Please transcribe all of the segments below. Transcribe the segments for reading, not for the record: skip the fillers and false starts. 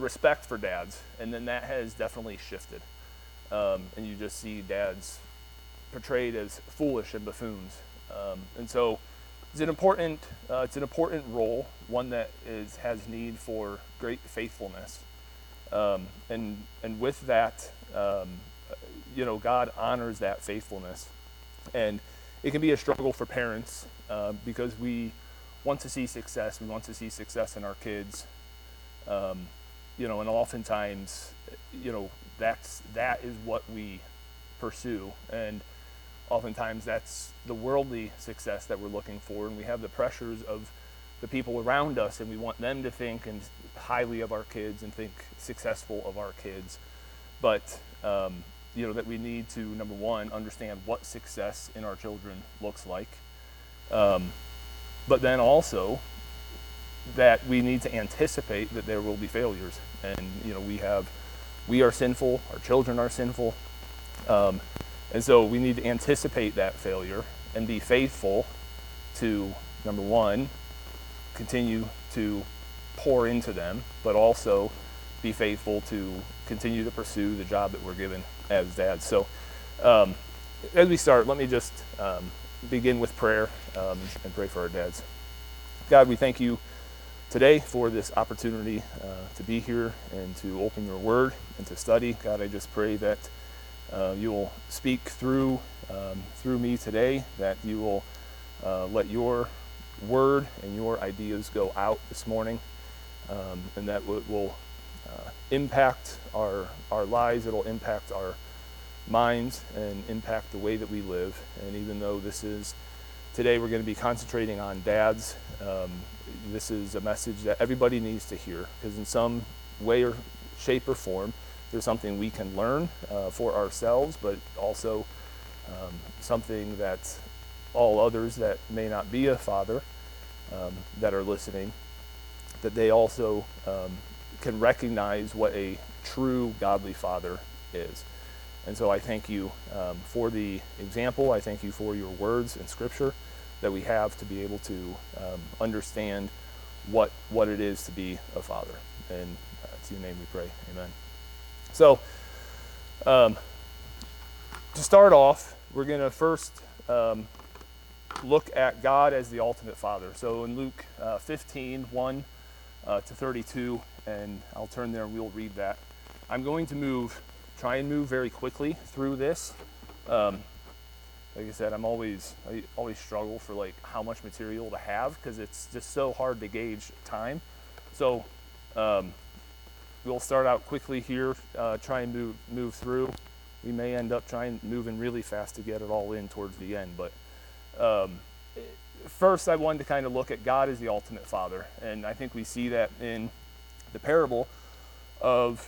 respect for dads, and then that has definitely shifted. And you just see dads portrayed as foolish and buffoons. And so it's an important role, one that has need for great faithfulness. And with that, God honors that faithfulness. And it can be a struggle for parents because we want to see success. We want to see success in our kids. And oftentimes, that is what we pursue. And oftentimes that's the worldly success that we're looking for. And we have the pressures of the people around us, and we want them to think and highly of our kids and think successful of our kids. But that we need to, number one, understand what success in our children looks like. But then also that we need to anticipate that there will be failures. And, we are sinful, our children are sinful. And so we need to anticipate that failure and be faithful to, number one, continue to pour into them, but also be faithful to continue to pursue the job that we're given as dads. So as we start, let me just begin with prayer and pray for our dads. God, we thank you today for this opportunity to be here and to open your word and to study. God, I just pray that you will speak through me today, that you will let your word and your ideas go out this morning, and that will impact our lives. It'll impact our minds and impact the way that we live. And even though today we're going to be concentrating on dads, this is a message that everybody needs to hear, because in some way or shape or form, there's something we can learn for ourselves, but also something that all others that may not be a father that are listening, that they also can recognize what a true godly father is. And so I thank you for the example. I thank you for your words in Scripture that we have to be able to understand what it is to be a father. And it's in your name we pray. Amen. So to start off, we're going to first look at God as the ultimate father. So in Luke 15, 1 to 32, and I'll turn there and we'll read that. I'm going to try and move very quickly through this. Like I said, I always struggle for like how much material to have, because it's just so hard to gauge time. So we'll start out quickly here, try and move through. We may end up moving really fast to get it all in towards the end. But first, I wanted to kind of look at God as the ultimate father. And I think we see that in the parable of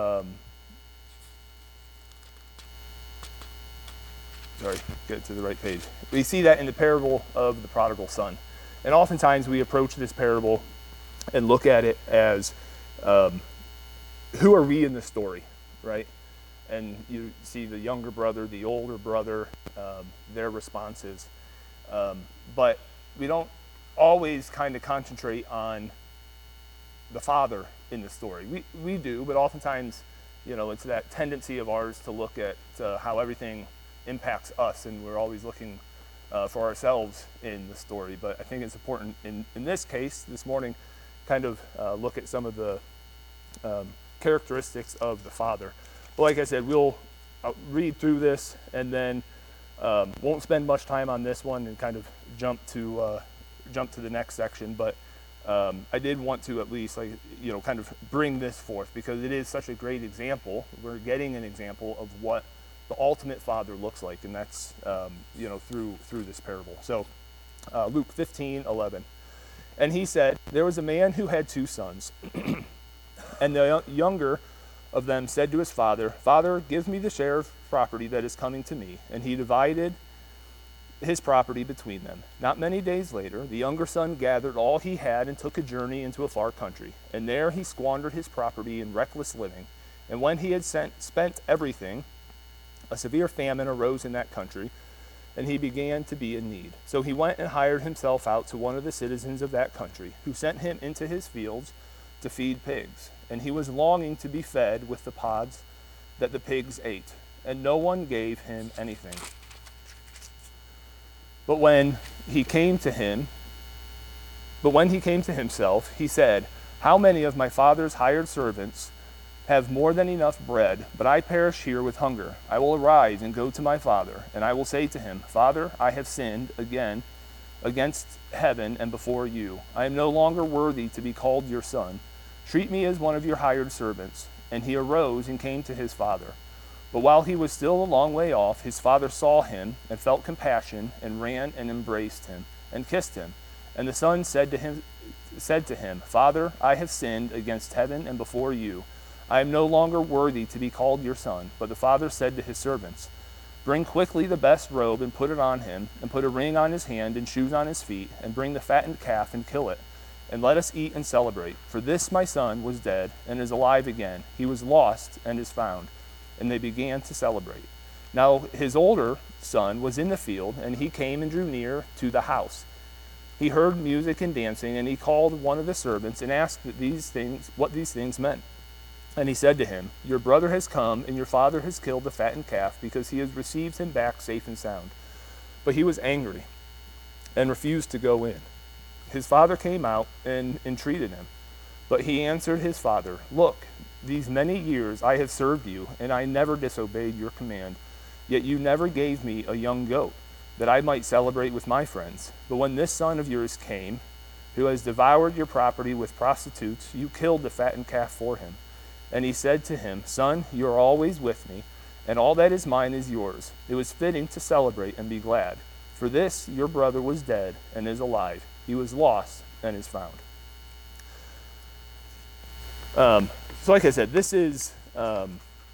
get to the right page. We see that in the parable of the prodigal son. And oftentimes we approach this parable and look at it as who are we in the story, right? And you see the younger brother, the older brother, their responses. But we don't always kind of concentrate on the father in the story. We do, but oftentimes, it's that tendency of ours to look at how everything impacts us, and we're always looking for ourselves in the story. But I think it's important in this case, this morning, kind of look at some of the characteristics of the father. But like I said, we'll read through this and then won't spend much time on this one and kind of jump to the next section. But I did want to at least kind of bring this forth, because it is such a great example. We're getting an example of what the ultimate father looks like, and that's through this parable. So Luke 15:11, and he said, there was a man who had 2 sons, and the younger of them said to his father, Father, give me the share of property that is coming to me. And he divided his property between them. Not many days later, the younger son gathered all he had and took a journey into a far country, and there he squandered his property in reckless living. And when he had spent everything, a severe famine arose in that country, and he began to be in need. So he went and hired himself out to one of the citizens of that country, who sent him into his fields to feed pigs. and he was longing to be fed with the pods that the pigs ate, and no one gave him anything. But when he came to himself, he said, "How many of my father's hired servants have more than enough bread, but I perish here with hunger? I will arise and go to my father, and I will say to him, Father, I have sinned again against heaven and before you. I am no longer worthy to be called your son. Treat me as one of your hired servants." And he arose and came to his father. But while he was still a long way off, his father saw him and felt compassion and ran and embraced him and kissed him. And the son said to him, "Father, I have sinned against heaven and before you. I am no longer worthy to be called your son." But the father said to his servants, "Bring quickly the best robe and put it on him, and put a ring on his hand and shoes on his feet, and bring the fattened calf and kill it. And let us eat and celebrate. For this my son was dead and is alive again. He was lost and is found." And they began to celebrate. Now his older son was in the field, and he came and drew near to the house. He heard music and dancing, and he called one of the servants and asked what these things meant. And he said to him, "Your brother has come, and your father has killed the fattened calf, because he has received him back safe and sound." But he was angry and refused to go in. His father came out and entreated him. But he answered his father, "Look, these many years I have served you, and I never disobeyed your command. Yet you never gave me a young goat, that I might celebrate with my friends. But when this son of yours came, who has devoured your property with prostitutes, you killed the fattened calf for him." And he said to him, "Son, you are always with me, and all that is mine is yours. It was fitting to celebrate and be glad. For this your brother was dead and is alive. He was lost and is found." So like I said, this is a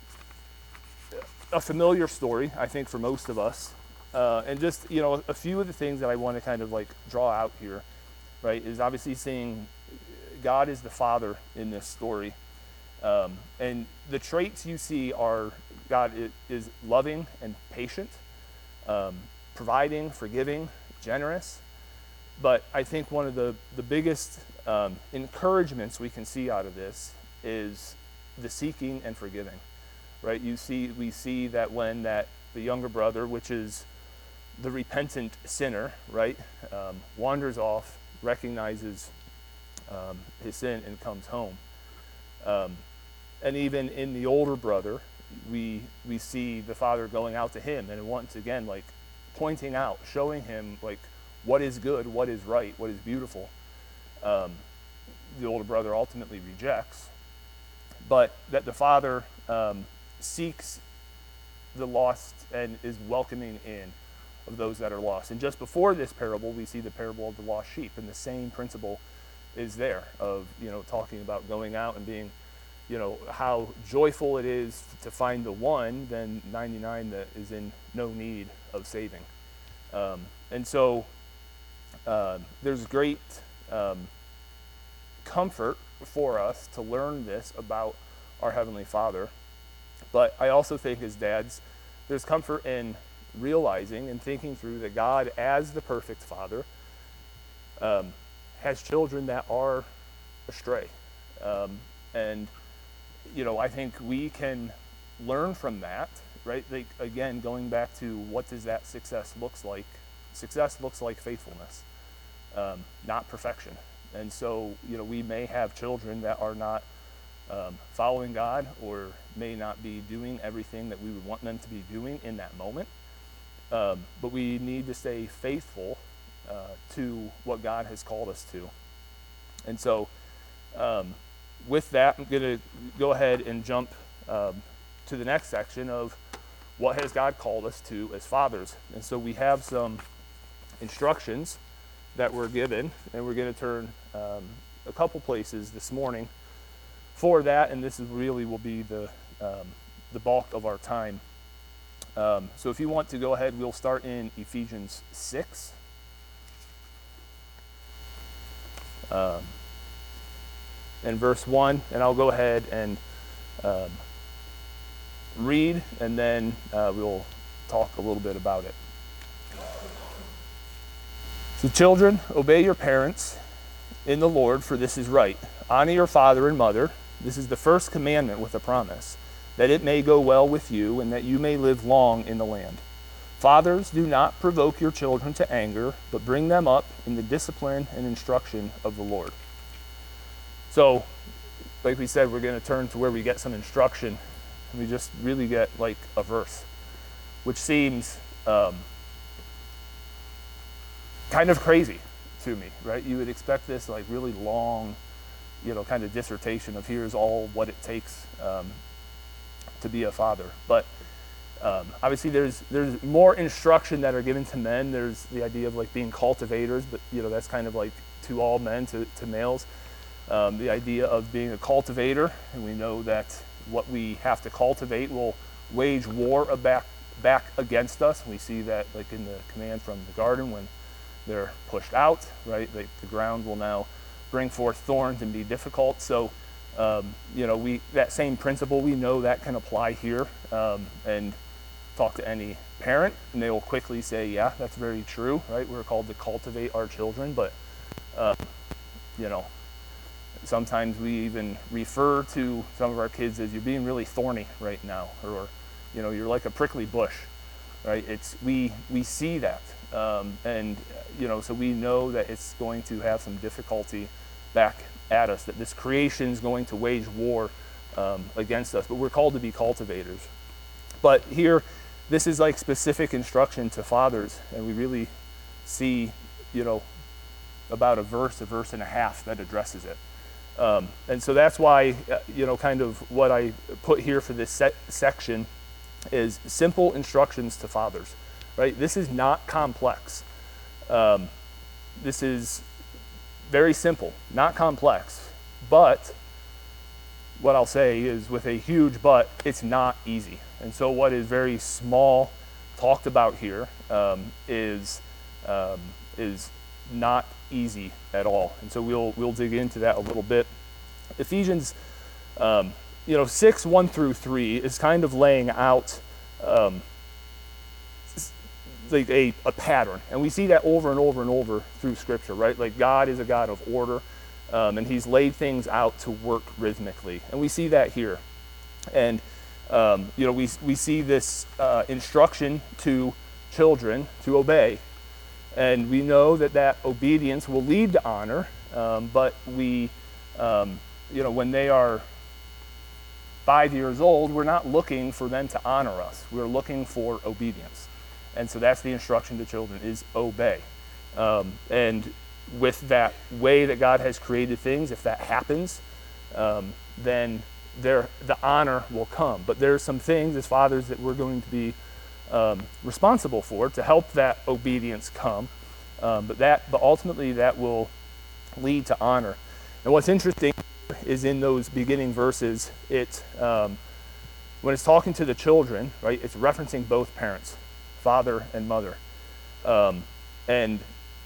familiar story, I think, for most of us. And just, a few of the things that I want to kind of like draw out here, right, is obviously seeing God is the Father in this story. And the traits you see are God is loving and patient, providing, forgiving, generous. But I think one of the biggest encouragements we can see out of this is the seeking and forgiving, right? We see that when the younger brother, which is the repentant sinner, right, wanders off, recognizes his sin, and comes home. And even in the older brother, we see the father going out to him, and once again, like pointing out, showing him like what is good, what is right, what is beautiful. The older brother ultimately rejects, but that the father seeks the lost and is welcoming in of those that are lost. And just before this parable, we see the parable of the lost sheep, and the same principle is there of, talking about going out and being, how joyful it is to find the one than 99 that is in no need of saving. And so there's great comfort for us to learn this about our Heavenly Father. But I also think as dads, there's comfort in realizing and thinking through that God, as the perfect Father, has children that are astray. And, I think we can learn from that, right? Like, again, going back to what does that success looks like? Success looks like faithfulness, not perfection. And so, we may have children that are not following God, or may not be doing everything that we would want them to be doing in that moment. But we need to stay faithful to what God has called us to. And so with that, I'm going to go ahead and jump to the next section of what has God called us to as fathers. And so we have some instructions that we're given, and we're going to turn a couple places this morning for that, and this is really will be the bulk of our time. So if you want to go ahead, we'll start in Ephesians 6. In verse 1, and I'll go ahead and read, and then we'll talk a little bit about it. So children, obey your parents in the Lord, for this is right. Honor your father and mother, This is the first commandment with a promise, that it may go well with you and that you may live long in the land. Fathers, do not provoke your children to anger, but bring them up in the discipline and instruction of the Lord. So, like we said, we're going to turn to where we get some instruction, and we just really get like a verse, which seems kind of crazy to me, right? You would expect this like really long, kind of dissertation of here's all what it takes to be a father. But obviously there's more instruction that are given to men. There's the idea of like being cultivators, but that's kind of like to all men, to males. The idea of being a cultivator, and we know that what we have to cultivate will wage war back against us. And we see that like in the command from the garden when they're pushed out, right? Like the ground will now bring forth thorns and be difficult. So, that same principle, we know that can apply here. And talk to any parent, and they will quickly say, yeah, that's very true, right? We're called to cultivate our children, but, sometimes we even refer to some of our kids as you're being really thorny right now, or, you're like a prickly bush, right? We see that. So we know that it's going to have some difficulty back at us, that this creation is going to wage war against us, but we're called to be cultivators. But here, this is like specific instruction to fathers, and we really see, about a verse and a half that addresses it. And so that's why, kind of what I put here for this section is simple instructions to fathers, right? This is not complex. This is very simple, not complex. But what I'll say is, with a huge but, it's not easy. And so what is very small talked about here is not easy at all. And so we'll dig into that a little bit. Ephesians 6, 1 through 3 is kind of laying out like a pattern. And we see that over and over and over through Scripture, right? Like God is a God of order, and He's laid things out to work rhythmically. And we see that here. And, we see this instruction to children to obey. And we know that obedience will lead to honor, but we, when they are 5 years old, we're not looking for them to honor us. We're looking for obedience. And so that's the instruction to children, is obey. And with that way that God has created things, if that happens, then the honor will come. But there's some things as fathers that we're going to be responsible for to help that obedience come. But ultimately that will lead to honor. And what's interesting is in those beginning verses, when it's talking to the children, right, it's referencing both parents, father and mother. And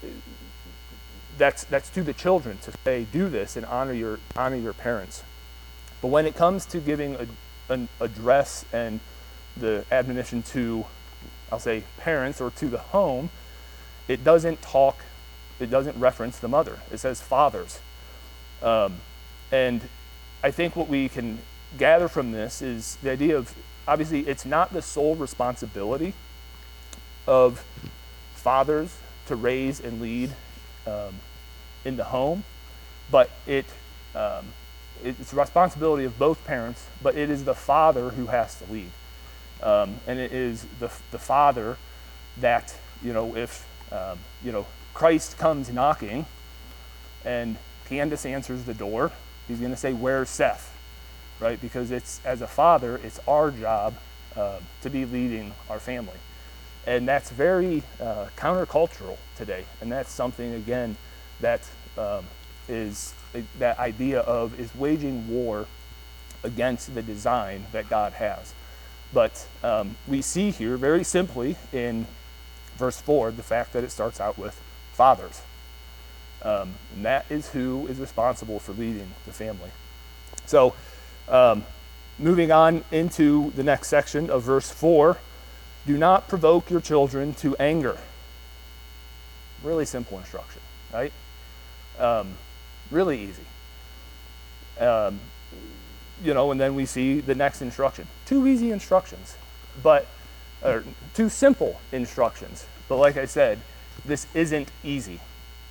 that's to the children to say, do this and honor your parents. But when it comes to giving an address and the admonition to, I'll say, parents or to the home, it doesn't reference the mother. It says fathers. And I think what we can gather from this is the idea of, obviously, it's not the sole responsibility of fathers to raise and lead in the home, but it's the responsibility of both parents, but it is the father who has to lead. And it is the father that, if Christ comes knocking and Candace answers the door, he's going to say, "Where's Seth?" Right? Because as a father, it's our job to be leading our family. And that's very countercultural today. And that's something, again, that is that idea of is waging war against the design that God has. But we see here very simply in verse 4 the fact that it starts out with fathers. And that is who is responsible for leading the family. So moving on into the next section of verse 4, do not provoke your children to anger. Really simple instruction, right? Really easy. and then we see the next instruction. Two easy instructions, or two simple instructions. But like I said, this isn't easy.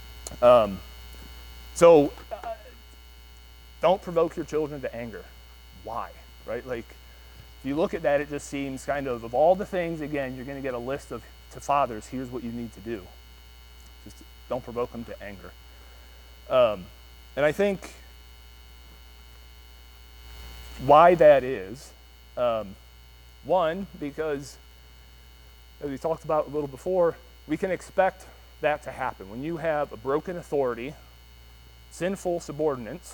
So don't provoke your children to anger. Why, right? Like, if you look at that, it just seems kind of all the things, again, you're going to get a list of, to fathers, here's what you need to do. Just don't provoke them to anger. And I think why that is, one, because as we talked about a little before, we can expect that to happen. When you have a broken authority, sinful subordinates,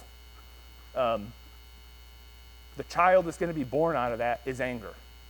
the child that's going to be born out of that is anger.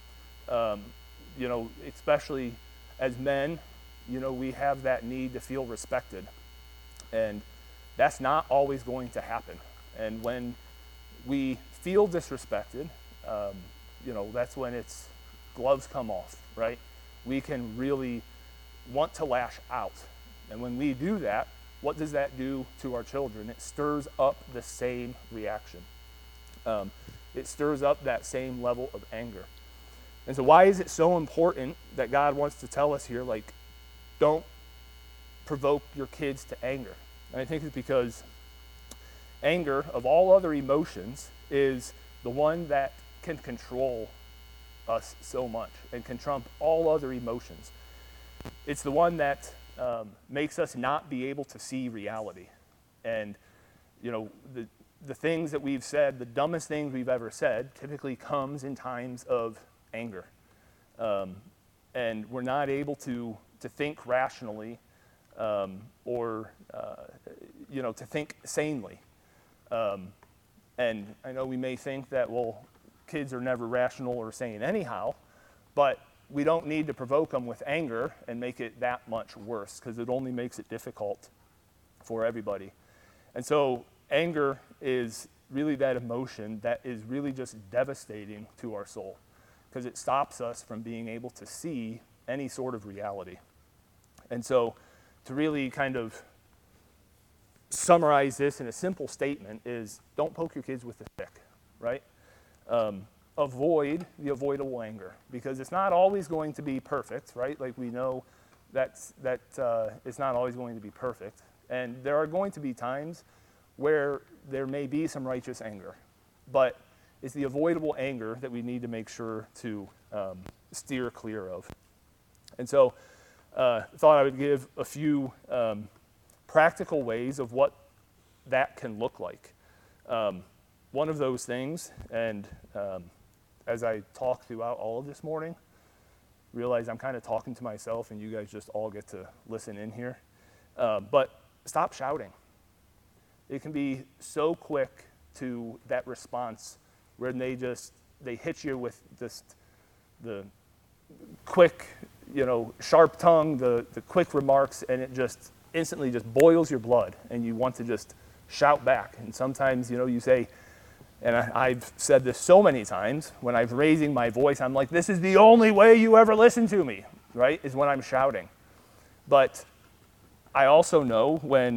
Especially as men, we have that need to feel respected. And that's not always going to happen. And when we feel disrespected, that's when it's gloves come off, right? We can really want to lash out. And when we do that, what does that do to our children? It stirs up the same reaction. It stirs up that same level of anger. And so why is it so important that God wants to tell us here, like, don't provoke your kids to anger? And I think it's because anger, of all other emotions, is the one that can control us so much and can trump all other emotions. It's the one that makes us not be able to see reality. And, the things that we've said, the dumbest things we've ever said, typically comes in times of anger. And we're not able to think rationally or to think sanely. And I know we may think that, well, kids are never rational or sane anyhow, but we don't need to provoke them with anger and make it that much worse, because it only makes it difficult for everybody. And so anger is really that emotion that is really just devastating to our soul, because it stops us from being able to see any sort of reality. And so to really kind of summarize this in a simple statement is, don't poke your kids with a stick, right? Avoid the avoidable anger, because it's not always going to be perfect, right? Like, we know that it's not always going to be perfect. And there are going to be times where there may be some righteous anger, but it's the avoidable anger that we need to make sure to steer clear of. And so I thought I would give a few practical ways of what that can look like. One of those things, and as I talk throughout all of this morning, realize I'm kind of talking to myself and you guys just all get to listen in here. But stop shouting. It can be so quick to that response where they hit you with just the quick, sharp tongue, the quick remarks, and it just instantly just boils your blood, and you want to just shout back. And sometimes, you say, and I've said this so many times, when I'm raising my voice, I'm like, this is the only way you ever listen to me, right, is when I'm shouting. But I also know when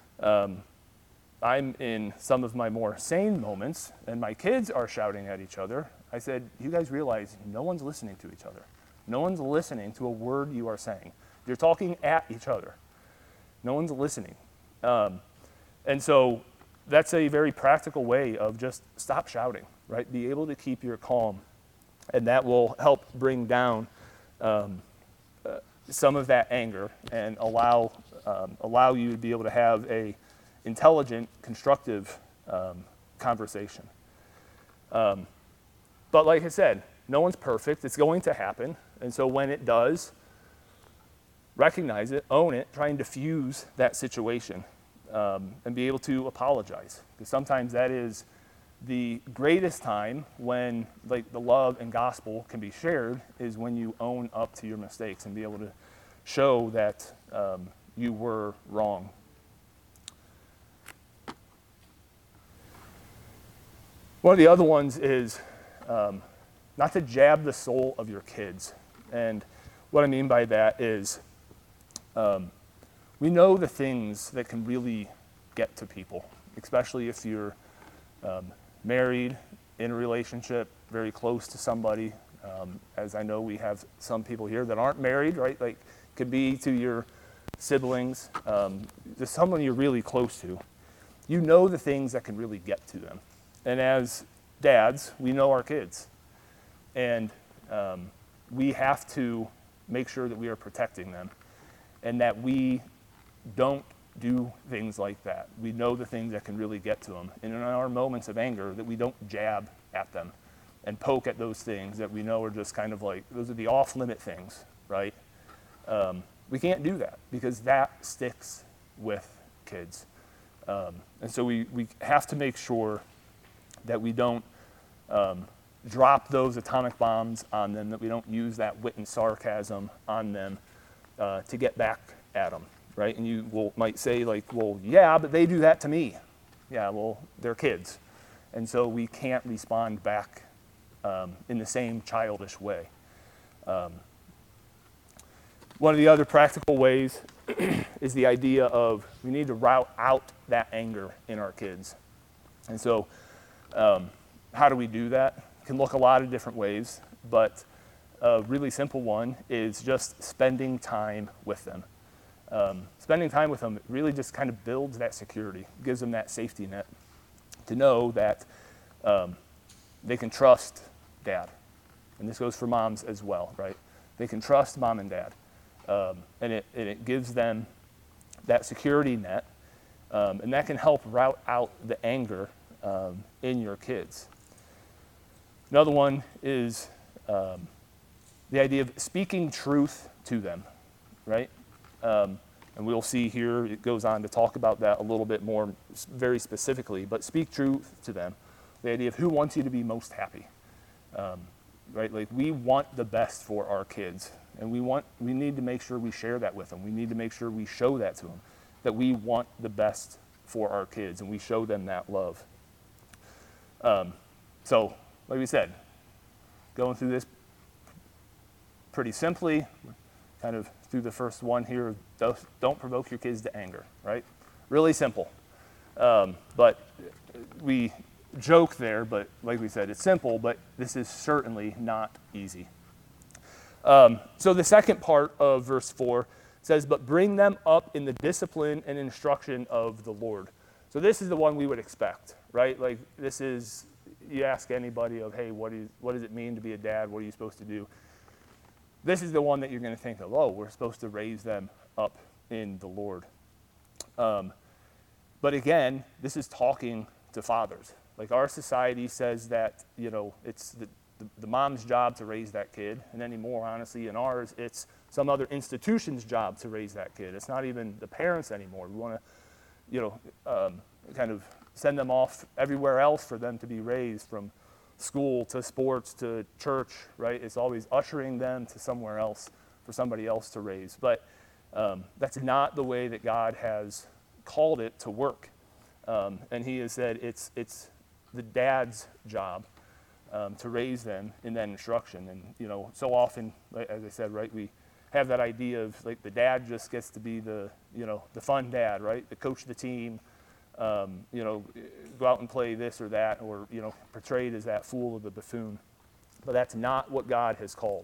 I'm in some of my more sane moments and my kids are shouting at each other, I said, you guys realize no one's listening to each other. No one's listening to a word you are saying. You're talking at each other. No one's listening. And so that's a very practical way of just stop shouting, right? Be able to keep your calm. And that will help bring down some of that anger and allow you to be able to have a intelligent, constructive conversation. But like I said, no one's perfect. It's going to happen. And so when it does, recognize it, own it, try and diffuse that situation, and be able to apologize. Because sometimes that is the greatest time when, like, the love and gospel can be shared, is when you own up to your mistakes and be able to show that you were wrong. One of the other ones is not to jab the soul of your kids. And what I mean by that is we know the things that can really get to people, especially if you're married, in a relationship, very close to somebody, as I know we have some people here that aren't married, right? Like, could be to your siblings, just someone you're really close to. You know the things that can really get to them. And as dads, we know our kids. And we have to make sure that we are protecting them and that we don't do things like that. We know the things that can really get to them. And in our moments of anger, that we don't jab at them and poke at those things that we know are just kind of like, those are the off-limit things, right? We can't do that because that sticks with kids. And so we have to make sure that we don't drop those atomic bombs on them, that we don't use that wit and sarcasm on them to get back at them, right? And you might say like, well, yeah, but they do that to me. Yeah, well, they're kids. And so we can't respond back in the same childish way. One of the other practical ways is the idea of we need to route out that anger in our kids. And so how do we do that? It can look a lot of different ways, but a really simple one is just spending time with them. Spending time with them really just kind of builds that security, gives them that safety net to know that they can trust dad. And this goes for moms as well, right? They can trust mom and dad. And it gives them that security net, and that can help route out the anger in your kids. Another one is the idea of speaking truth to them, right? And we'll see here, it goes on to talk about that a little bit more very specifically, but speak truth to them. The idea of who wants you to be most happy, right? Like, we want the best for our kids. And we need to make sure we share that with them. We need to make sure we show that to them, that we want the best for our kids, and we show them that love. So, like we said, going through this pretty simply, kind of through the first one here, don't provoke your kids to anger, right? Really simple. But we joke there, but like we said, it's simple, but this is certainly not easy. So the second part of verse 4 says, but bring them up in the discipline and instruction of the Lord. So this is the one we would expect, right? Like, this is, you ask anybody of, hey, what does it mean to be a dad? What are you supposed to do? This is the one that you're going to think of, oh, we're supposed to raise them up in the Lord. But again, this is talking to fathers. Like, our society says that, it's the mom's job to raise that kid, and anymore, honestly, in ours, it's some other institution's job to raise that kid. It's not even the parents anymore. We want to, kind of send them off everywhere else for them to be raised, from school to sports to church, right? It's always ushering them to somewhere else for somebody else to raise. But that's not the way that God has called it to work. And he has said it's the dad's job to raise them in that instruction. And, so often, as I said, right, we have that idea of, like, the dad just gets to be the fun dad, right? The coach of the team, go out and play this or that, or, portrayed as that fool or the buffoon. But that's not what God has called.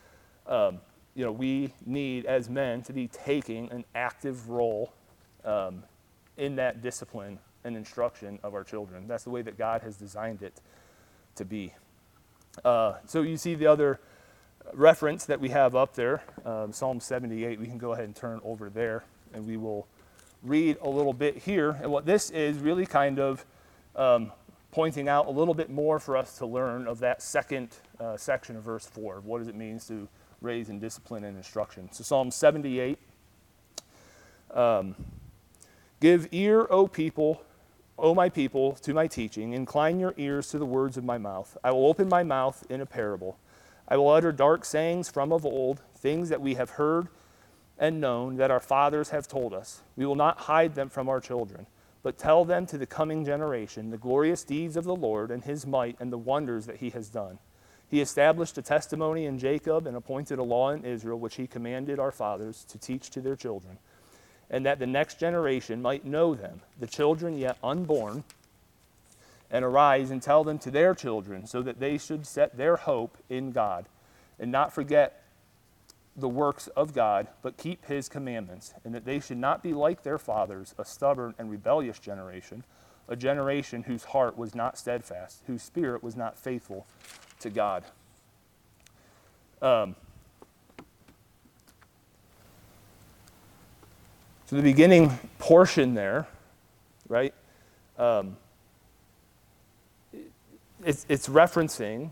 We need, as men, to be taking an active role in that discipline and instruction of our children. That's the way that God has designed it to be. So you see the other reference that we have up there, Psalm 78. We can go ahead and turn over there, and we will read a little bit here. And what this is really kind of pointing out a little bit more for us to learn of that second section of verse 4. What does it mean to raise in discipline and instruction? So Psalm 78. Give ear, O my people, to my teaching. Incline your ears to the words of my mouth. I will open my mouth in a parable. I will utter dark sayings from of old, things that we have heard and known, that our fathers have told us. We will not hide them from our children, but tell them to the coming generation the glorious deeds of the Lord and his might and the wonders that he has done. He established a testimony in Jacob and appointed a law in Israel, which he commanded our fathers to teach to their children, and that the next generation might know them, the children yet unborn, and arise and tell them to their children, so that they should set their hope in God and not forget the works of God, but keep his commandments, and that they should not be like their fathers, a stubborn and rebellious generation, a generation whose heart was not steadfast, whose spirit was not faithful to God. So the beginning portion there, right? It's referencing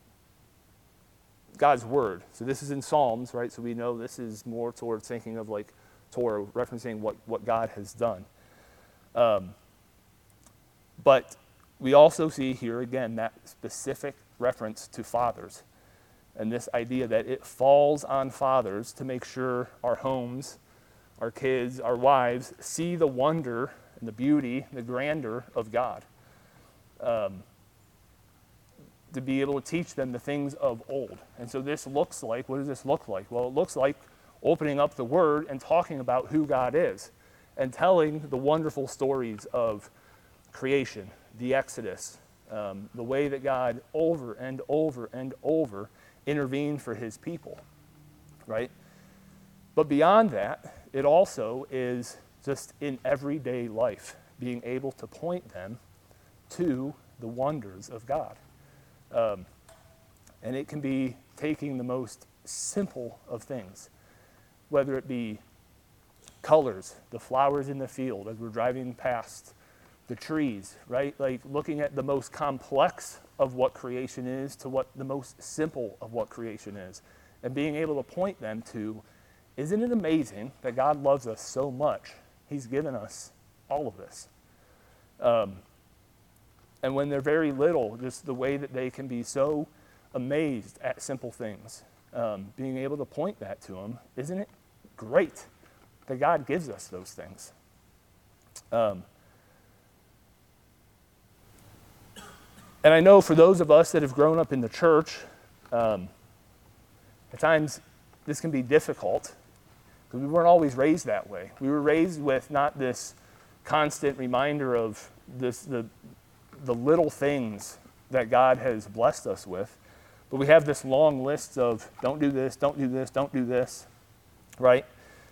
God's word. So this is in Psalms, right? So we know this is more towards thinking of like Torah, referencing what God has done. But we also see here again that specific reference to fathers, and this idea that it falls on fathers to make sure our homes, our kids, our wives see the wonder and the beauty, the grandeur of God. To be able to teach them the things of old. And so this looks like, what does this look like? Well, it looks like opening up the Word and talking about who God is and telling the wonderful stories of creation, the Exodus, the way that God over and over and over intervened for his people, right? But beyond that, it also is just in everyday life, being able to point them to the wonders of God. And it can be taking the most simple of things, whether it be colors, the flowers in the field as we're driving past, the trees, right? Like looking at the most complex of what creation is to what the most simple of what creation is, and being able to point them to, isn't it amazing that God loves us so much? He's given us all of this. And when they're very little, just the way that they can be so amazed at simple things, being able to point that to them, isn't it great that God gives us those things? And I know for those of us that have grown up in the church, at times this can be difficult because we weren't always raised that way. We were raised with not this constant reminder of the little things that God has blessed us with, but we have this long list of don't do this, don't do this, don't do this, right?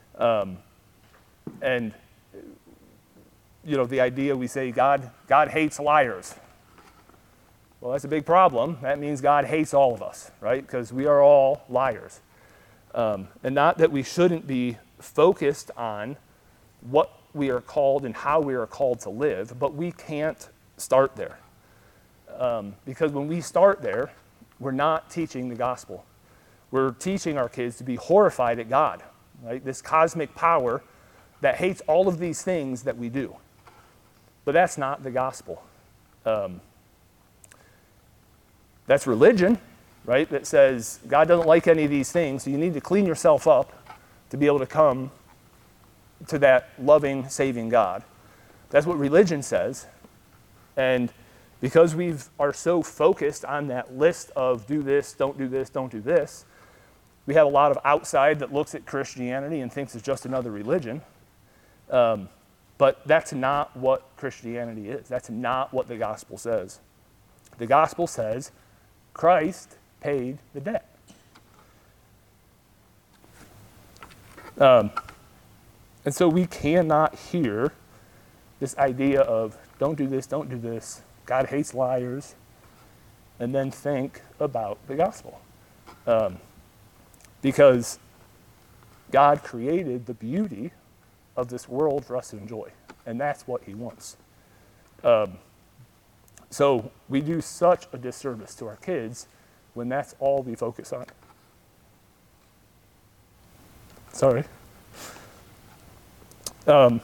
And you know, the idea we say God hates liars. Well, that's a big problem. That means God hates all of us, right? Because we are all liars. And not that we shouldn't be focused on what we are called and how we are called to live, but we can't start there. Because when we start there, we're not teaching the gospel. We're teaching our kids to be horrified at God, right? This cosmic power that hates all of these things that we do. But that's not the gospel. That's religion, right? That says God doesn't like any of these things, so you need to clean yourself up to be able to come to that loving, saving God. That's what religion says. And because we are so focused on that list of do this, don't do this, don't do this, we have a lot of outside that looks at Christianity and thinks it's just another religion. But that's not what Christianity is. That's not what the gospel says. The gospel says Christ paid the debt. And so we cannot hear this idea of don't do this, God hates liars, and then think about the gospel. Because God created the beauty of this world for us to enjoy, and that's what he wants. So we do such a disservice to our kids when that's all we focus on. Sorry. So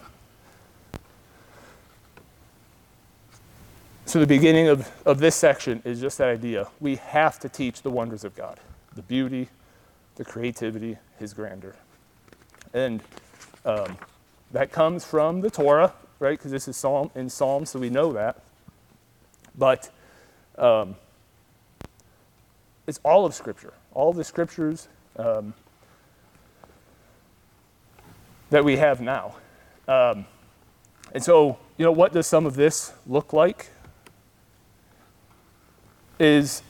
the beginning of this section is just that idea. We have to teach the wonders of God, the beauty, the creativity, his grandeur. And that comes from the Torah, right? Because this is Psalm, so we know that. But it's all of Scripture, all of the Scriptures that we have now. And so, what does some of this look like? is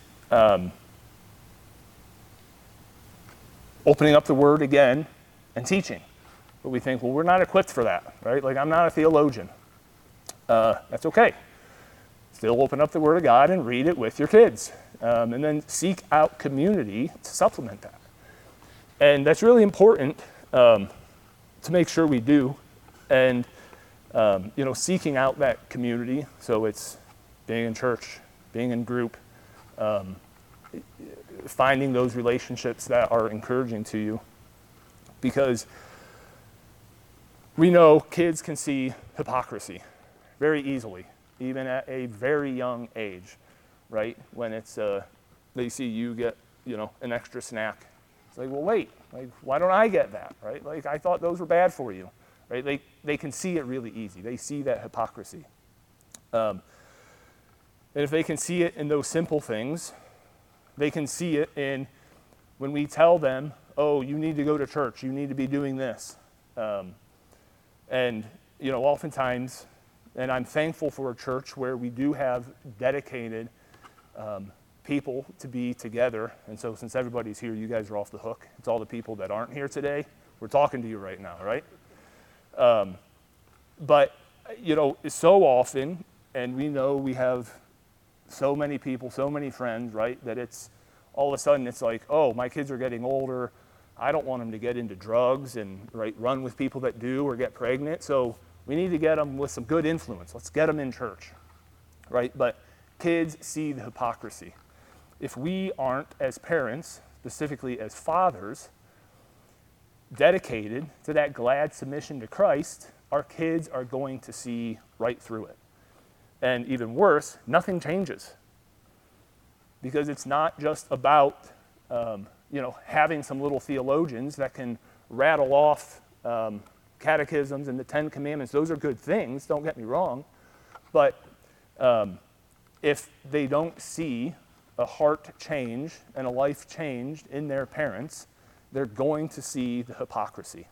opening up the Word again and teaching. But we think, well, we're not equipped for that, right? Like, I'm not a theologian. That's okay. Still open up the Word of God and read it with your kids. And then seek out community to supplement that. And that's really important to make sure we do. And, seeking out that community. So it's being in church, being in group, finding those relationships that are encouraging to you. Because we know kids can see hypocrisy very easily, even at a very young age, right? When it's they see you get, an extra snack. It's like, well, wait, like, why don't I get that, right? Like, I thought those were bad for you, right? They can see it really easy. They see that hypocrisy. And if they can see it in those simple things, they can see it in when we tell them, oh, you need to go to church, you need to be doing this. Oftentimes, and I'm thankful for a church where we do have dedicated people to be together. And so since everybody's here, you guys are off the hook. It's all the people that aren't here today. We're talking to you right now, right? But so often, and we know we have so many people, so many friends, right, that it's all of a sudden it's like, oh, my kids are getting older. I don't want them to get into drugs and run with people that do or get pregnant. So we need to get them with some good influence. Let's get them in church, right? But kids see the hypocrisy. If we aren't, as parents, specifically as fathers, dedicated to that glad submission to Christ, our kids are going to see right through it. And even worse, nothing changes. Because it's not just about, having some little theologians that can rattle off catechisms and the Ten Commandments. Those are good things, don't get me wrong. But if they don't see a heart change and a life changed in their parents, they're going to see the hypocrisy.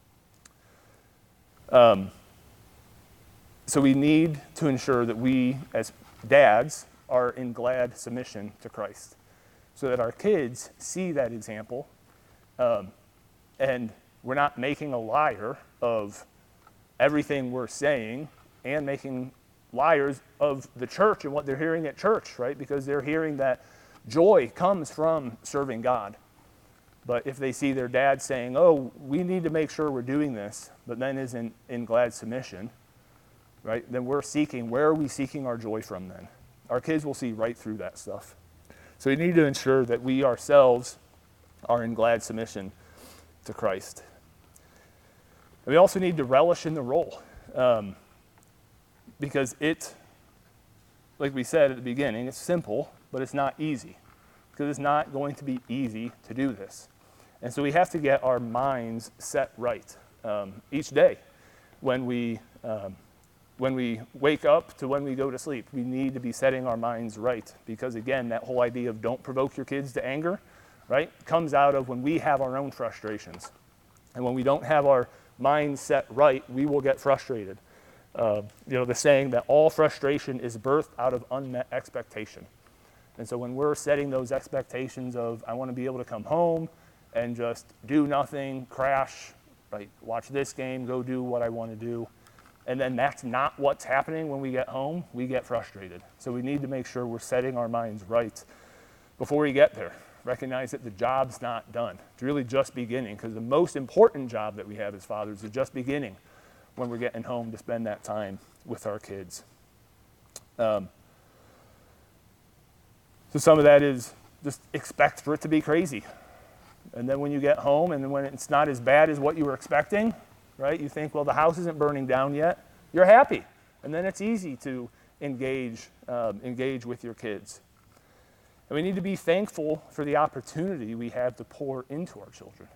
So we need to ensure that we, as dads, are in glad submission to Christ, so that our kids see that example, and we're not making a liar of everything we're saying and making liars of the church and what they're hearing at church, right? Because they're hearing that joy comes from serving God. But if they see their dad saying, oh, we need to make sure we're doing this, but then isn't in glad submission, right? Then where are we seeking our joy from then? Our kids will see right through that stuff. So we need to ensure that we ourselves are in glad submission to Christ. And we also need to relish in the role. Because like we said at the beginning, it's simple, but it's not easy. Because it's not going to be easy to do this. And so we have to get our minds set right each day. When we wake up to when we go to sleep, we need to be setting our minds right. Because again, that whole idea of don't provoke your kids to anger, right, comes out of when we have our own frustrations. And when we don't have our minds set right, we will get frustrated. The saying that all frustration is birthed out of unmet expectation. And so when we're setting those expectations of, I want to be able to come home and just do nothing, crash, right, watch this game, go do what I want to do, and then that's not what's happening when we get home, we get frustrated. So we need to make sure we're setting our minds right before we get there. Recognize that the job's not done. It's really just beginning, because the most important job that we have as fathers is just beginning when we're getting home to spend that time with our kids. So some of that is just expect for it to be crazy. And then when you get home and when it's not as bad as what you were expecting, right, you think, well, the house isn't burning down yet. You're happy. And then it's easy to engage with your kids. And we need to be thankful for the opportunity we have to pour into our children.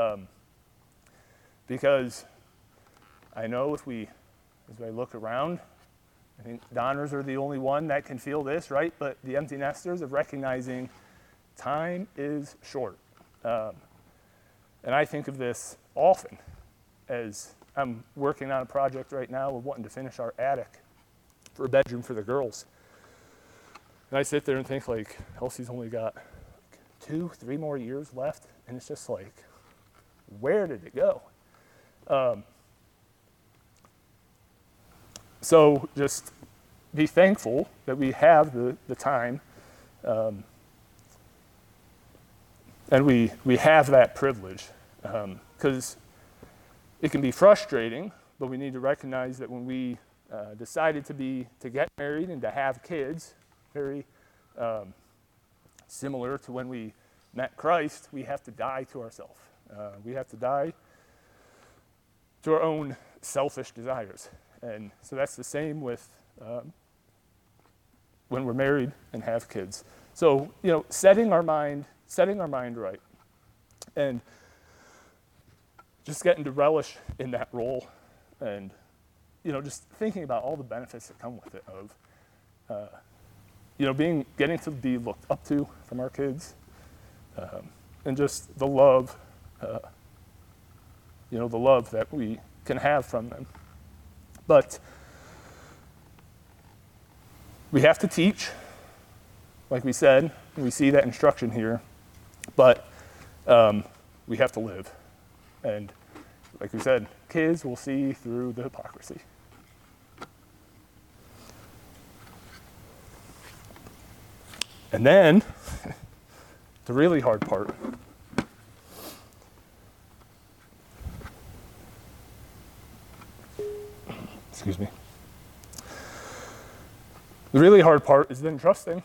Because I know as I look around, I think Donners are the only one that can feel this, right? But the empty nesters of recognizing time is short. And I think of this often as I'm working on a project right now of wanting to finish our attic for a bedroom for the girls. And I sit there and think, like, Elsie's only got 2-3 more years left, and it's just like, where did it go? So just be thankful that we have the time, and we have that privilege, because it can be frustrating, but we need to recognize that when we decided to get married and to have kids, very similar to when we met Christ, we have to die to ourselves. We have to die to our own selfish desires. And so that's the same with when we're married and have kids. So, setting our mind right, and just getting to relish in that role, and just thinking about all the benefits that come with it of getting to be looked up to from our kids, and just the love, the love that we can have from them. But we have to teach, like we said, and we see that instruction here, but we have to live. And like we said, kids will see through the hypocrisy. And then, the really hard part. Excuse me. The really hard part is then trusting.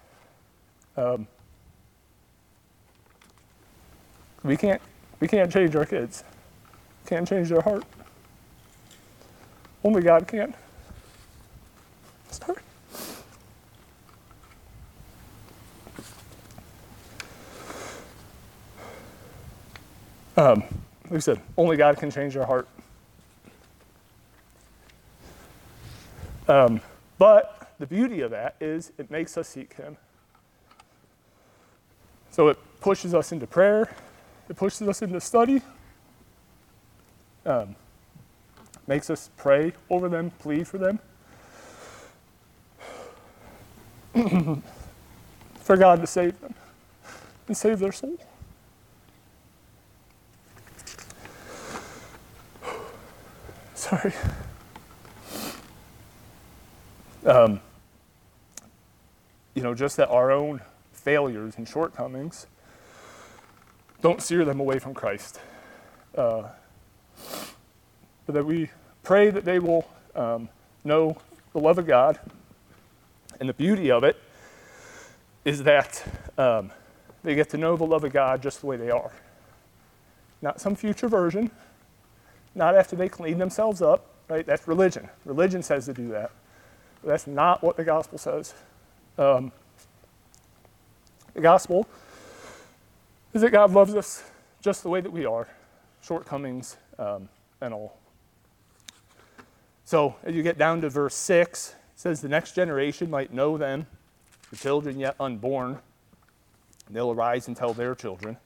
We can't change our kids. Can't change their heart. Only God can. Sorry. Like I said, only God can change our heart. But the beauty of that is it makes us seek Him. So it pushes us into prayer. It pushes us into study. Makes us pray over them, plead for them. For God to save them and save their soul. Sorry. Just that our own failures and shortcomings don't steer them away from Christ. But that we pray that they will know the love of God. And the beauty of it is that they get to know the love of God just the way they are. Not some future version. Not after they clean themselves up, right? That's religion. Religion says to do that. But that's not what the gospel says. The gospel is that God loves us just the way that we are, shortcomings and all. So as you get down to verse 6, it says the next generation might know them, the children yet unborn. They'll arise and tell their children.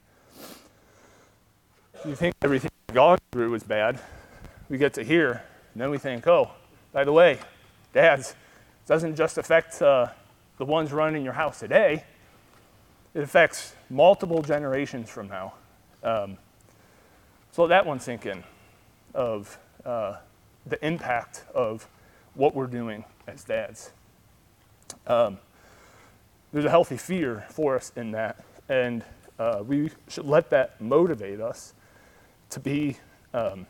You think everything we've gone through is bad. We get to here, and then we think, oh, by the way, dads, it doesn't just affect the ones running your house today. It affects multiple generations from now. So let that one sink in, of the impact of what we're doing as dads. There's a healthy fear for us in that, and we should let that motivate us to be a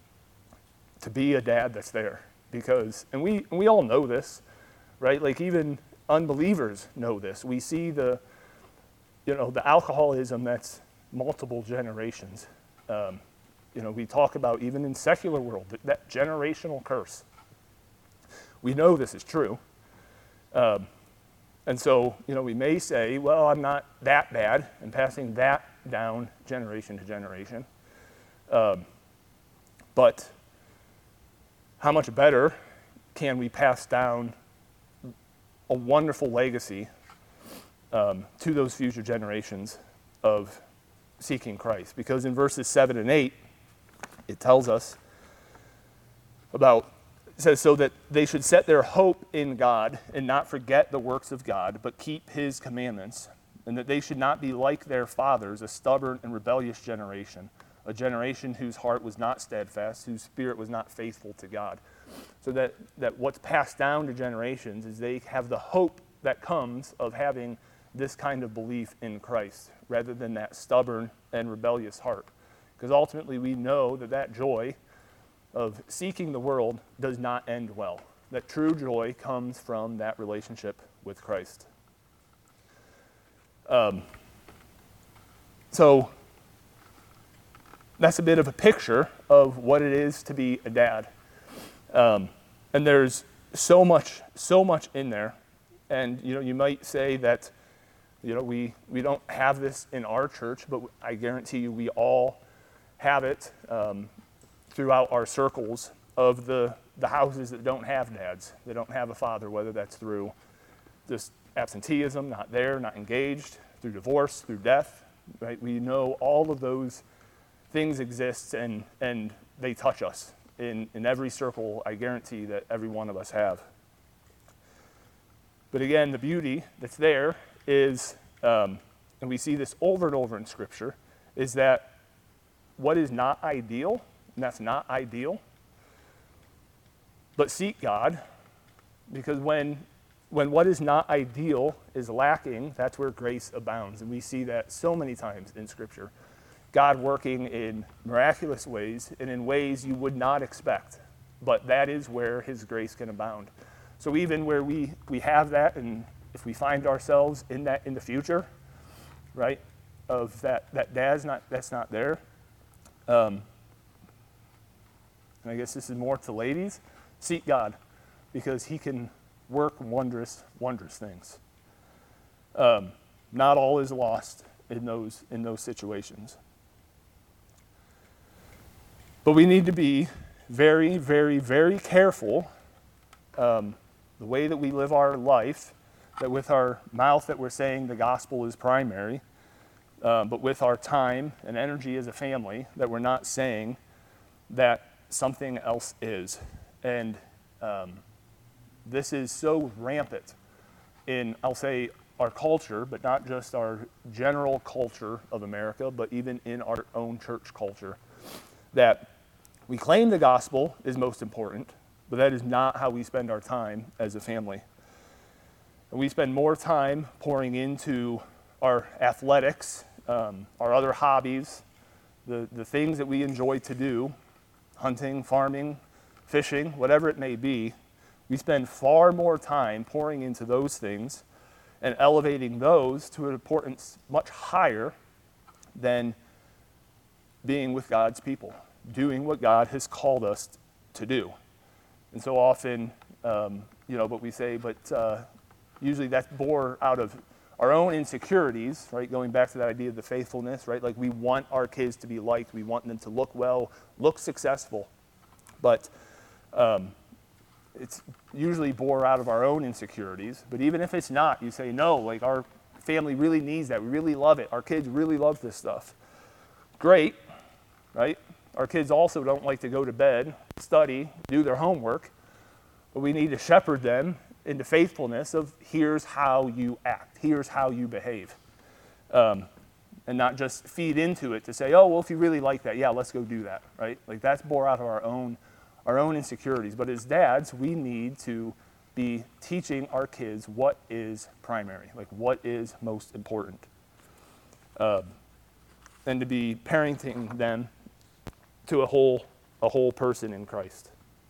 dad that's there, because, and we all know this, right? Like even unbelievers know this. We see the alcoholism that's multiple generations. We talk about even in secular world that generational curse. We know this is true, and so we may say, well, I'm not that bad, and passing that down generation to generation. But how much better can we pass down a wonderful legacy to those future generations of seeking Christ? Because in verses 7 and 8, it tells us about It says, so that they should set their hope in God and not forget the works of God, but keep his commandments, and that they should not be like their fathers, a stubborn and rebellious generation, a generation whose heart was not steadfast, whose spirit was not faithful to God. So that what's passed down to generations is they have the hope that comes of having this kind of belief in Christ, rather than that stubborn and rebellious heart. Because ultimately we know that joy of seeking the world does not end well. That true joy comes from that relationship with Christ. So that's a bit of a picture of what it is to be a dad. And there's so much in there. And you might say that we don't have this in our church, but I guarantee you we all have it throughout our circles of the houses that don't have dads, that don't have a father, whether that's through just absenteeism, not there, not engaged, through divorce, through death, right? We know all of those things exist and they touch us in every circle, I guarantee that every one of us have. But again, the beauty that's there is, and we see this over and over in Scripture, is that what is not ideal, and that's not ideal, but seek God, because when what is not ideal is lacking, that's where grace abounds. And we see that so many times in Scripture. God working in miraculous ways and in ways you would not expect. But that is where his grace can abound. So even where we have that, and if we find ourselves in that in the future, right, of that that's not there. And I guess this is more to ladies. Seek God, because he can work wondrous things. Not all is lost in those situations. But we need to be very, very, very careful the way that we live our life, that with our mouth that we're saying the gospel is primary, but with our time and energy as a family, that we're not saying that something else is. And this is so rampant in, I'll say, our culture, but not just our general culture of America, but even in our own church culture, that we claim the gospel is most important, but that is not how we spend our time as a family. And we spend more time pouring into our athletics, our other hobbies, the things that we enjoy to do, hunting, farming, fishing, whatever it may be. We spend far more time pouring into those things and elevating those to an importance much higher than being with God's people, doing what God has called us to do. And so often, but we say, usually that's born out of our own insecurities, right? Going back to that idea of the faithfulness, right? Like we want our kids to be liked, we want them to look well, look successful, but it's usually born out of our own insecurities. But even if it's not, you say, no, like our family really needs that, we really love it, our kids really love this stuff. Great, right? Our kids also don't like to go to bed, study, do their homework, but we need to shepherd them into faithfulness of here's how you act, here's how you behave, and not just feed into it to say, oh, well, if you really like that, yeah, let's go do that, right? Like that's born out of our own insecurities. But as dads, we need to be teaching our kids what is primary, like what is most important, and to be parenting them to a whole person in Christ.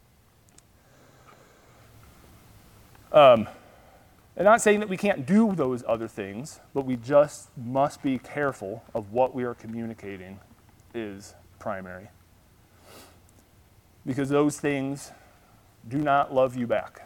And not saying that we can't do those other things, but we just must be careful of what we are communicating is primary. Because those things do not love you back.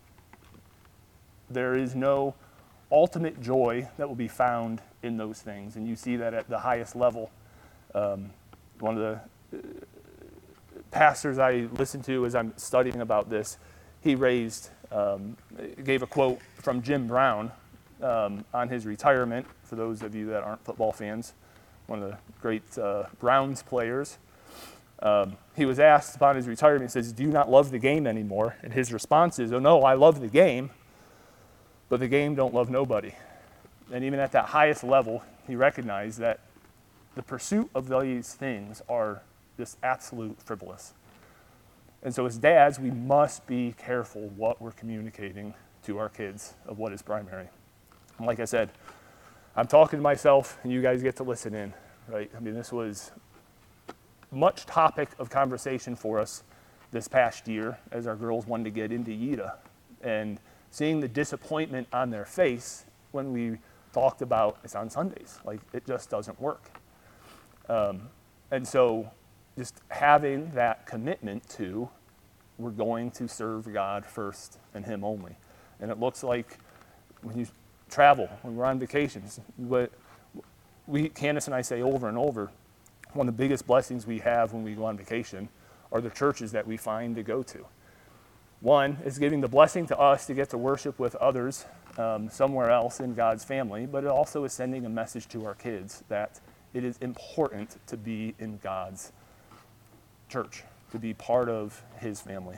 There is no ultimate joy that will be found in those things, and you see that at the highest level. One of the pastors I listened to as I'm studying about this, he gave a quote from Jim Brown on his retirement, for those of you that aren't football fans, one of the great Browns players. He was asked upon his retirement, he says, "Do you not love the game anymore?" And his response is, "Oh no, I love the game, but the game don't love nobody." And even at that highest level, he recognized that the pursuit of these things are just absolute frivolous. And so as dads, we must be careful what we're communicating to our kids of what is primary. And like I said, I'm talking to myself, and you guys get to listen in, right? I mean, this was much topic of conversation for us this past year as our girls wanted to get into YIDA. And seeing the disappointment on their face when we talked about it's on Sundays, like it just doesn't work. And so just having that commitment to, we're going to serve God first and Him only. And it looks like when you travel, when we're on vacations, what Candace and I say over and over, one of the biggest blessings we have when we go on vacation are the churches that we find to go to. One is giving the blessing to us to get to worship with others somewhere else in God's family, but it also is sending a message to our kids that it is important to be in God's church, to be part of His family.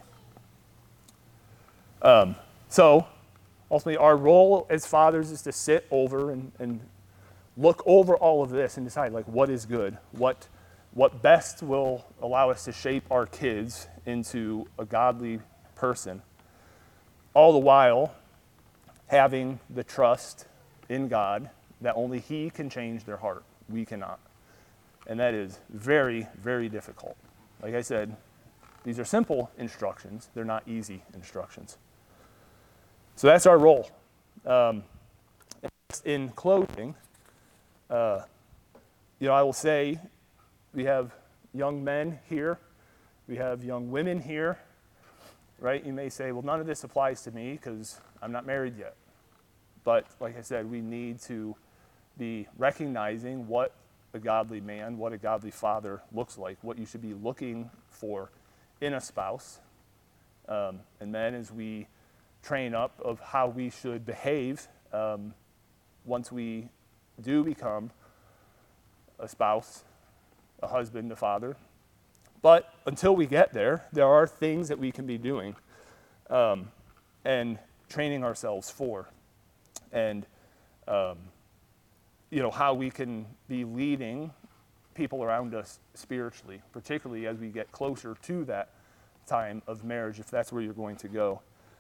So ultimately our role as fathers is to sit over and look over all of this and decide like what is good, what best will allow us to shape our kids into a godly person, all the while having the trust in God that only He can change their heart. We cannot. And that is very, very difficult. Like I said, these are simple instructions. They're not easy instructions. So that's our role. In closing, I will say we have young men here. We have young women here, right? You may say, well, none of this applies to me because I'm not married yet. But like I said, we need to be recognizing what a godly man, what a godly father looks like, what you should be looking for in a spouse. And then as we train up of how we should behave once we do become a spouse, a husband, a father. But until we get there, there are things that we can be doing and training ourselves for. And, how we can be leading people around us spiritually, particularly as we get closer to that time of marriage, if that's where you're going to go.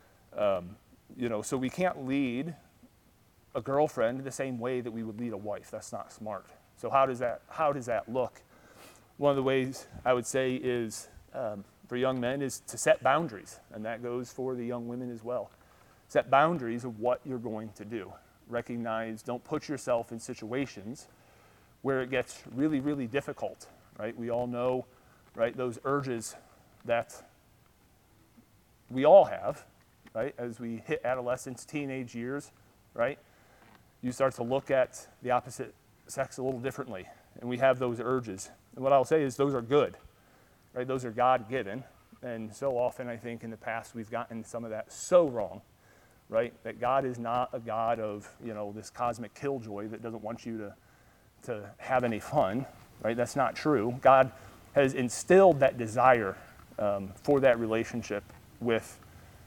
So we can't lead a girlfriend the same way that we would lead a wife. That's not smart. So how does that look? One of the ways I would say is for young men is to set boundaries, and that goes for the young women as well. Set boundaries of what you're going to do. Recognize, don't put yourself in situations where it gets really, really difficult, right? We all know, right, those urges that we all have, right, as we hit adolescence, teenage years, right? You start to look at the opposite sex a little differently, and we have those urges. And what I'll say is those are good, right? Those are God-given, and so often I think in the past we've gotten some of that so wrong, right? That God is not a God of, this cosmic killjoy that doesn't want you to have any fun, right? That's not true. God has instilled that desire for that relationship with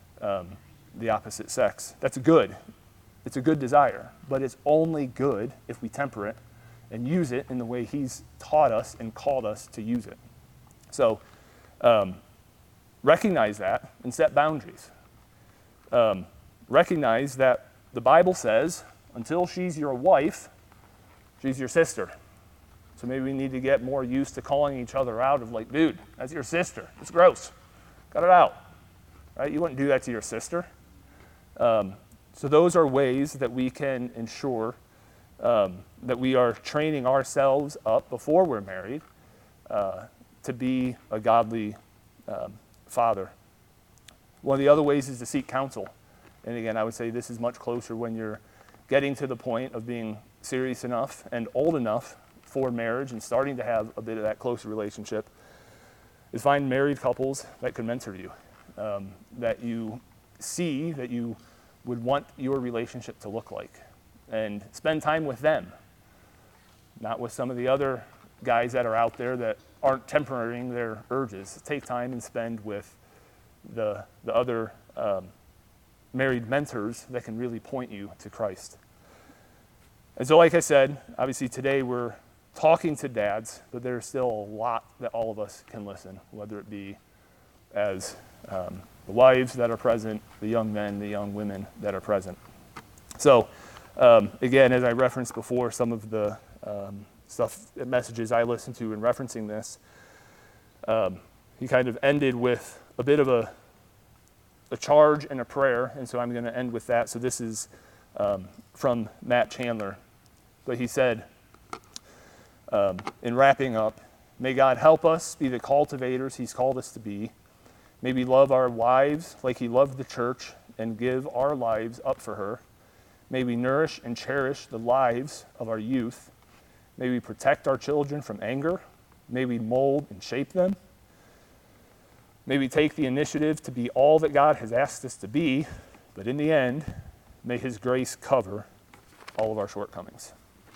the opposite sex. That's good. It's a good desire, but it's only good if we temper it and use it in the way He's taught us and called us to use it. So recognize that and set boundaries. Recognize that the Bible says, until she's your wife, she's your sister. So maybe we need to get more used to calling each other out of like, dude, that's your sister. It's gross. Cut it out. Right? You wouldn't do that to your sister. So those are ways that we can ensure that we are training ourselves up before we're married to be a godly father. One of the other ways is to seek counsel. And again, I would say this is much closer when you're getting to the point of being serious enough and old enough for marriage and starting to have a bit of that closer relationship, is find married couples that can mentor you, that you see that you would want your relationship to look like, and spend time with them, not with some of the other guys that are out there that aren't tempering their urges. Take time and spend with the other married mentors that can really point you to Christ. And so, like I said, obviously today we're talking to dads, but there's still a lot that all of us can listen, whether it be as the wives that are present, the young men, the young women that are present. So, again, as I referenced before, some of the messages I listened to in referencing this, he kind of ended with a bit of a charge and a prayer, and so I'm going to end with that. So this is from Matt Chandler. But he said, in wrapping up, may God help us be the cultivators he's called us to be. May we love our wives like he loved the church and give our lives up for her. May we nourish and cherish the lives of our youth. May we protect our children from anger. May we mold and shape them. May we take the initiative to be all that God has asked us to be, but in the end, may his grace cover all of our shortcomings.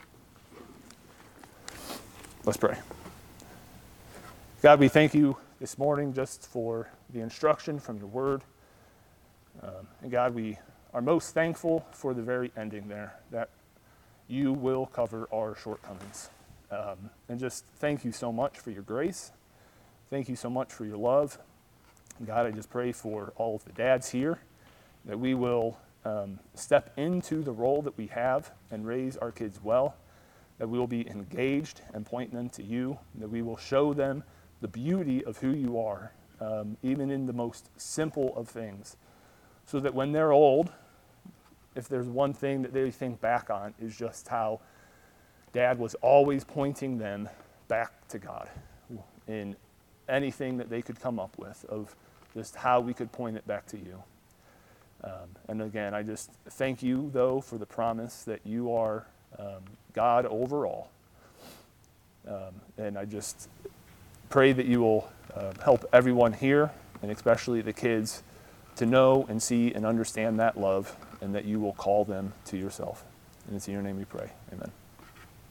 Let's pray. God, we thank you this morning just for the instruction from your word. And God, we are most thankful for the very ending there, that you will cover our shortcomings. And just thank you so much for your grace. Thank you so much for your love. And God, I just pray for all of the dads here, that we will step into the role that we have and raise our kids well, that we will be engaged and point them to you, that we will show them the beauty of who you are, even in the most simple of things, so that when they're old, if there's one thing that they think back on, is just how Dad was always pointing them back to God in anything that they could come up with, of just how we could point it back to you. And again, I just thank you, though, for the promise that you are God over all. And I just pray that you will help everyone here, and especially the kids, to know and see and understand that love, and that you will call them to yourself. And it's in your name we pray. Amen.